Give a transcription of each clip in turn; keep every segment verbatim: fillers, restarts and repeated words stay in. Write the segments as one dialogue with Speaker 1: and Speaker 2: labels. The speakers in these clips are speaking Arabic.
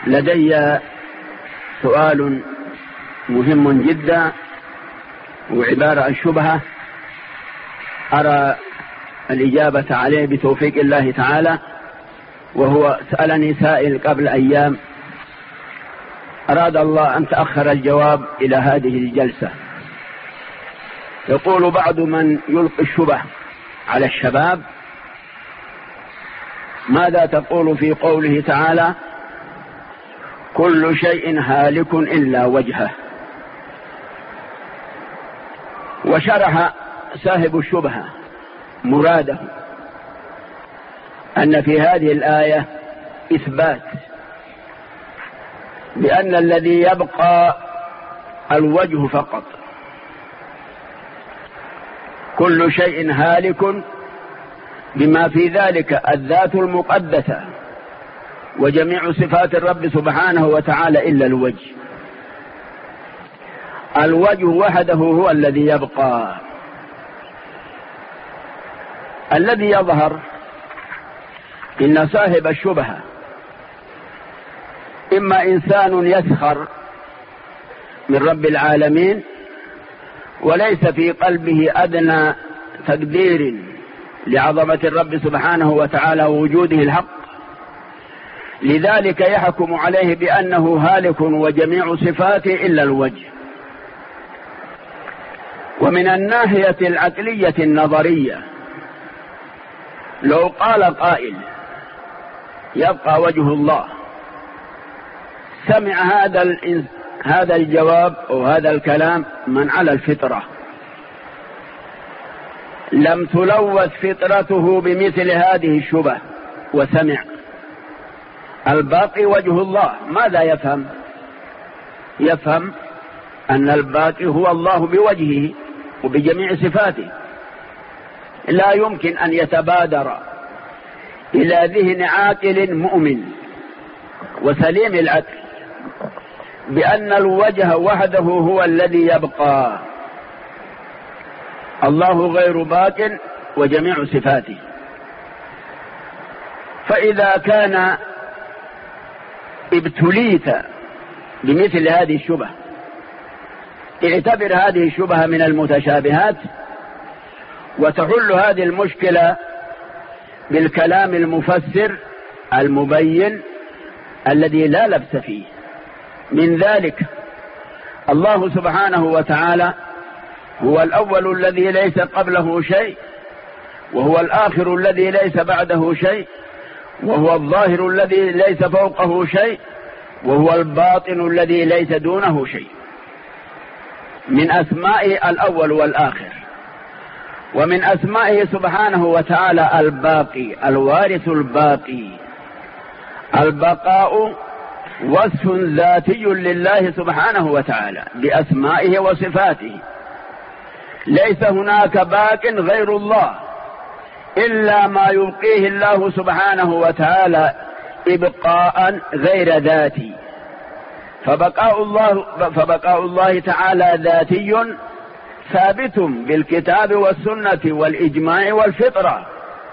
Speaker 1: لدي سؤال مهم جدا وعبارة عن شبهة أرى الإجابة عليه بتوفيق الله تعالى. وهو سألني سائل قبل أيام، أراد الله أن تأخر الجواب إلى هذه الجلسة. يقول بعض من يلقي الشبه على الشباب: ماذا تقول في قوله تعالى: كل شيء هالك إلا وجهه؟ وشرح صاحب الشبهة مراده أن في هذه الآية إثبات بأن الذي يبقى الوجه فقط، كل شيء هالك، بما في ذلك الذات المقدسة وجميع صفات الرب سبحانه وتعالى إلا الوجه. الوجه وحده هو الذي يبقى. الذي يظهر إن صاحب الشبهة إما إنسان يسخر من رب العالمين وليس في قلبه أدنى تقدير لعظمة الرب سبحانه وتعالى ووجوده الحق، لذلك يحكم عليه بأنه هالك وجميع صفاته إلا الوجه. ومن الناحية العقلية النظرية، لو قال قائل يبقى وجه الله، سمع هذا هذا الجواب أو هذا الكلام من على الفطرة، لم تلوث فطرته بمثل هذه الشبه، وسمع الباقي وجه الله، ماذا يفهم؟ يفهم أن الباقي هو الله بوجهه وبجميع صفاته. لا يمكن أن يتبادر إلى ذهن عاقل مؤمن وسليم العقل بأن الوجه وحده هو الذي يبقى، الله غير باق وجميع صفاته. فإذا كان ابتليت بمثل هذه الشبهة، اعتبر هذه الشبهة من المتشابهات، وتحل هذه المشكلة بالكلام المفسر المبين الذي لا لبس فيه. من ذلك الله سبحانه وتعالى هو الأول الذي ليس قبله شيء، وهو الآخر الذي ليس بعده شيء، وهو الظاهر الذي ليس فوقه شيء، وهو الباطن الذي ليس دونه شيء. من أسمائه الأول والآخر. ومن أسمائه سبحانه وتعالى الباقي، الوارث الباقي. البقاء وصف ذاتي لله سبحانه وتعالى بأسمائه وصفاته. ليس هناك باق غير الله إلا ما يبقيه الله سبحانه وتعالى إبقاء غير ذاتي. فبقاء الله, فبقاء الله تعالى ذاتي ثابت بالكتاب والسنة والإجماع والفطرة.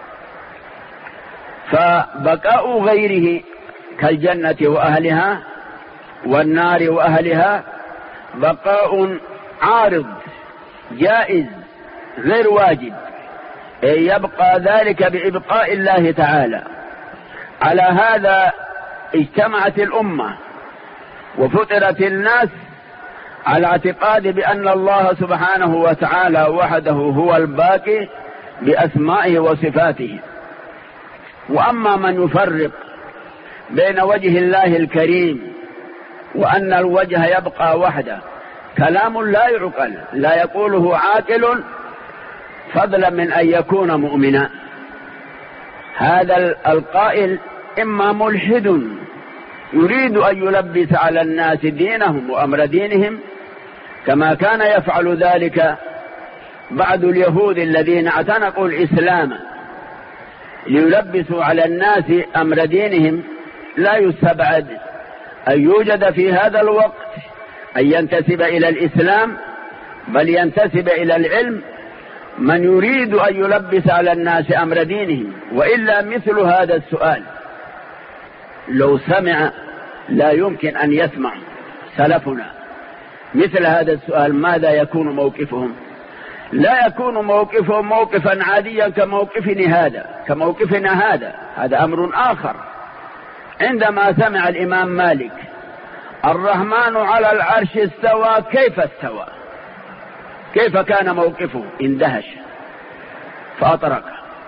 Speaker 1: فبقاء غيره كالجنة وأهلها والنار وأهلها بقاء عارض جائز غير واجب، أي يبقى ذلك بإبقاء الله تعالى. على هذا اجتمعت الأمة وفطرت الناس على اعتقاد بأن الله سبحانه وتعالى وحده هو الباقي بأسمائه وصفاته. وأما من يفرق بين وجه الله الكريم وأن الوجه يبقى وحده، كلام لا يعقل، لا يقوله عاقل فضلا من أن يكون مؤمنا. هذا القائل إما ملحد يريد أن يلبس على الناس دينهم وأمر دينهم، كما كان يفعل ذلك بعض اليهود الذين اعتنقوا الإسلام ليلبسوا على الناس أمر دينهم. لا يستبعد أن يوجد في هذا الوقت أن ينتسب إلى الإسلام، بل ينتسب إلى العلم، من يريد أن يلبس على الناس أمر دينهم. وإلا مثل هذا السؤال لو سمع لا يمكن أن يسمع سلفنا مثل هذا السؤال ماذا يكون موقفهم؟ لا يكون موقفهم موقفا عاديا كموقفنا هذا كموقفنا هذا هذا أمر آخر. عندما سمع الإمام مالك الرحمن على العرش استوى كيف استوى كيف كان موقفه؟ اندهش فأطرق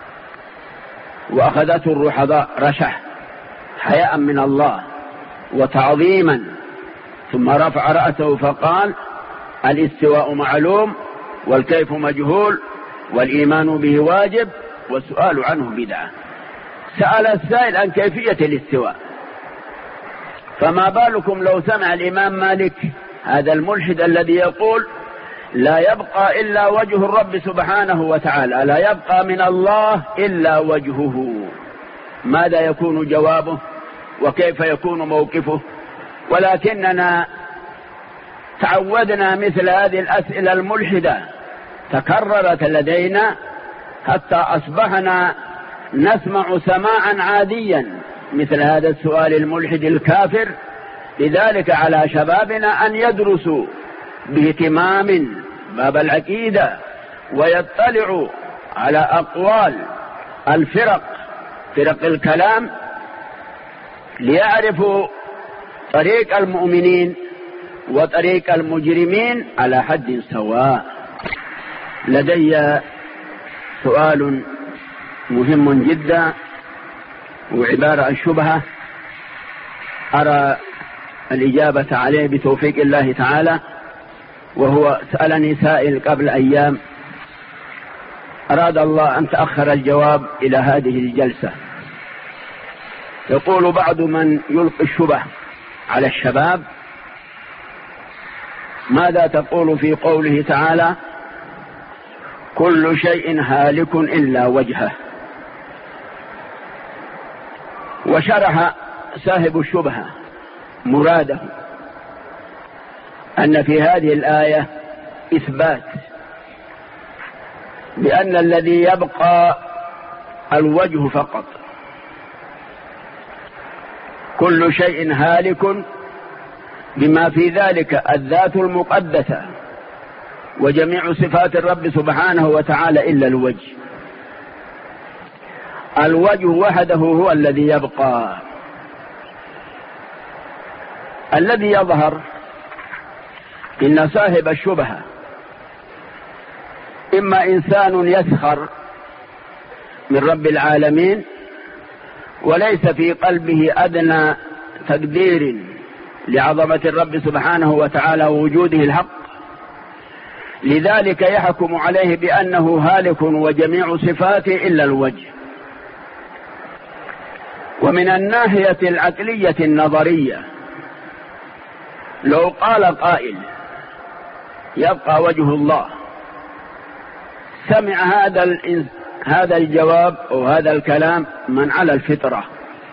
Speaker 1: وأخذته الرحضاء رشح حياء من الله وتعظيما، ثم رفع رأسه فقال الاستواء معلوم والكيف مجهول والإيمان به واجب والسؤال عنه بدعة. سأل السائل عن كيفية الاستواء، فما بالكم لو سمع الإمام مالك هذا الملحد الذي يقول لا يبقى إلا وجه الرب سبحانه وتعالى، لا يبقى من الله إلا وجهه، ماذا يكون جوابه وكيف يكون موقفه؟ ولكننا تعودنا مثل هذه الأسئلة الملحدة تكررت لدينا حتى أصبحنا نسمع سماعا عاديا مثل هذا السؤال الملحد الكافر. لذلك على شبابنا أن يدرسوا باهتمام باب العقيدة ويطلعوا على أقوال الفرق فرق الكلام ليعرفوا طريق المؤمنين وطريق المجرمين على حد سواء. لدي سؤال مهم جدا وعبارة عن شبهة أرى الإجابة عليه بتوفيق الله تعالى، وهو سألني سائل قبل أيام أراد الله أن تأخر الجواب إلى هذه الجلسة. يقول بعض من يلقي الشبه على الشباب ماذا تقول في قوله تعالى كل شيء هالك إلا وجهه؟ وشرح صاحب الشبهة مراده أن في هذه الآية إثبات بأن الذي يبقى الوجه فقط، كل شيء هالك بما في ذلك الذات المقدسة وجميع صفات الرب سبحانه وتعالى إلا الوجه. الوجه وحده هو الذي يبقى. الذي يظهر إن صاحب الشبهة إما إنسان يسخر من رب العالمين وليس في قلبه أدنى تقدير لعظمة الرب سبحانه وتعالى ووجوده الحق، لذلك يحكم عليه بأنه هالك وجميع صفاته إلا الوجه. ومن الناحية العقلية النظرية لو قال قائل يبقى وجه الله، سمع هذا هذا الجواب أو هذا الكلام من على الفطرة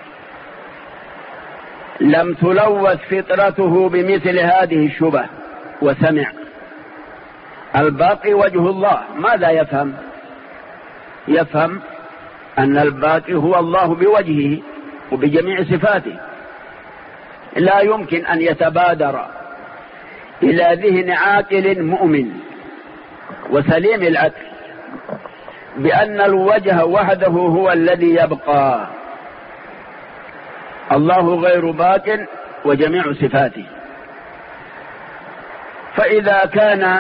Speaker 1: لم تلوث فطرته بمثل هذه الشبه وسمع الباقي وجه الله، ماذا يفهم؟ يفهم أن الباقي هو الله بوجهه وبجميع صفاته. لا يمكن أن يتبادر إلى ذهن عاقل مؤمن وسليم العقل بأن الوجه وحده هو الذي يبقى، الله غير باق وجميع صفاته. فإذا كان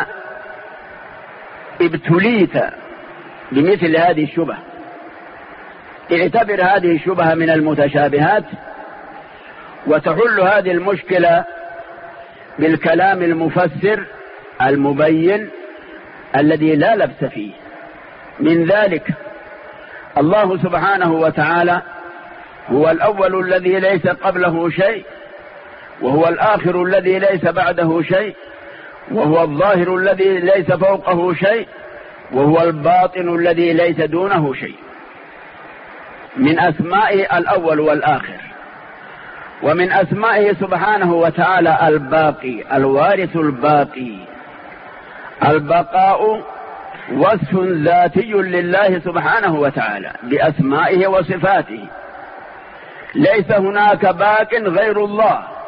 Speaker 1: ابتليت بمثل هذه الشبهة اعتبر هذه الشبهة من المتشابهات وتحل هذه المشكلة بالكلام المفسر المبين الذي لا لبس فيه. من ذلك الله سبحانه وتعالى هو الأول الذي ليس قبله شيء، وهو الآخر الذي ليس بعده شيء، وهو الظاهر الذي ليس فوقه شيء، وهو الباطن الذي ليس دونه شيء. من أسمائه الأول والآخر. ومن أسمائه سبحانه وتعالى الباقي الوارث الباقي. البقاء وصف ذاتي لله سبحانه وتعالى بأسمائه وصفاته، ليس هناك باق غير الله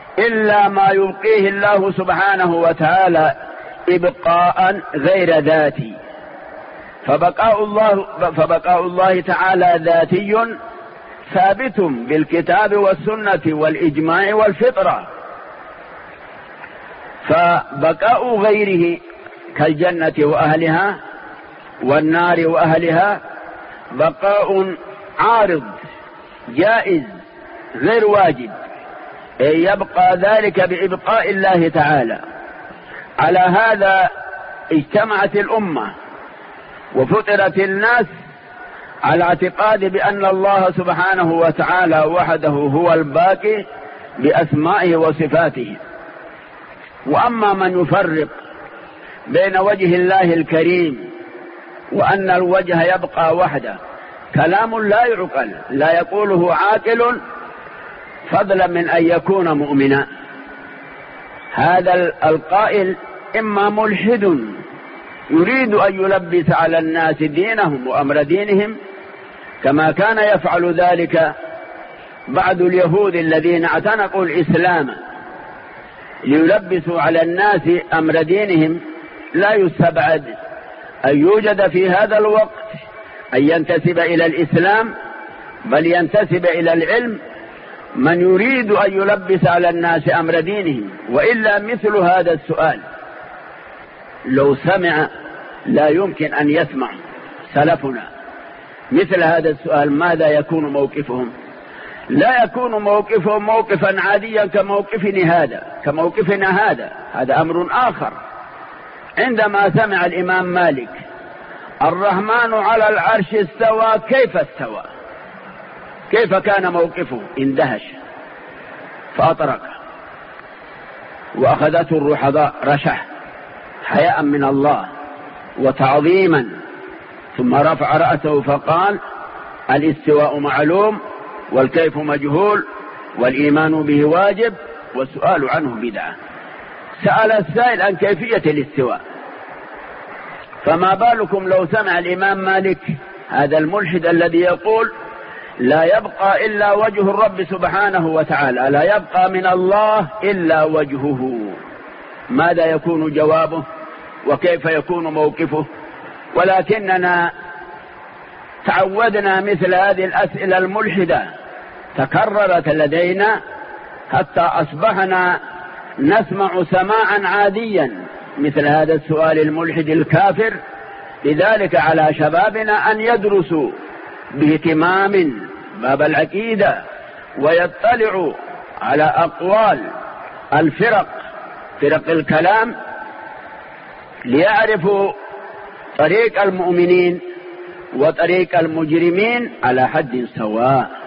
Speaker 1: إلا ما يبقيه الله سبحانه وتعالى إبقاء غير ذاتي، فبقاء الله, فبقاء الله تعالى ذاتي ثابت بالكتاب والسنة والإجماع والفطرة، فبقاء غيره كالجنة وأهلها والنار وأهلها بقاء عارض جائز غير واجب، يبقى ذلك بإبقاء الله تعالى. على هذا اجتمعت الأمة وفطرت الناس على اعتقاد بأن الله سبحانه وتعالى وحده هو الباقي بأسمائه وصفاته. وأما من يفرق بين وجه الله الكريم وأن الوجه يبقى وحده كلام لا يعقل، لا يقوله عاقل فضلا من أن يكون مؤمنا. هذا القائل إما ملحد يريد أن يلبس على الناس دينهم وأمر دينهم، كما كان يفعل ذلك بعض اليهود الذين اعتنقوا الإسلام ليلبسوا على الناس أمر دينهم. لا يستبعد أن يوجد في هذا الوقت أن ينتسب إلى الإسلام، بل ينتسب إلى العلم، من يريد أن يلبس على الناس أمر دينهم. وإلا مثل هذا السؤال لو سمع لا يمكن أن يسمع سلفنا مثل هذا السؤال، ماذا يكون موقفهم؟ لا يكون موقفهم موقفا عاديا كموقفنا هذا كموقفنا هذا هذا أمر آخر. عندما سمع الإمام مالك الرحمن على العرش استوى، كيف استوى؟ كيف كان موقفه؟ اندهش فأطرق وأخذته الرحضاء رشح حياء من الله وتعظيما، ثم رفع رأسه فقال الاستواء معلوم والكيف مجهول والإيمان به واجب والسؤال عنه بدعة. سأل السائل عن كيفية الاستواء، فما بالكم لو سمع الإمام مالك هذا الملحد الذي يقول لا يبقى إلا وجه الرب سبحانه وتعالى، لا يبقى من الله إلا وجهه، ماذا يكون جوابه وكيف يكون موقفه؟ ولكننا تعودنا مثل هذه الأسئلة الملحدة تكررت لدينا حتى أصبحنا نسمع سماعا عاديا مثل هذا السؤال الملحد الكافر. لذلك على شبابنا أن يدرسوا باهتمام باب العقيدة ويطلعوا على أقوال الفرق فرق الكلام ليعرفوا طريق المؤمنين وطريق المجرمين على حد سواء.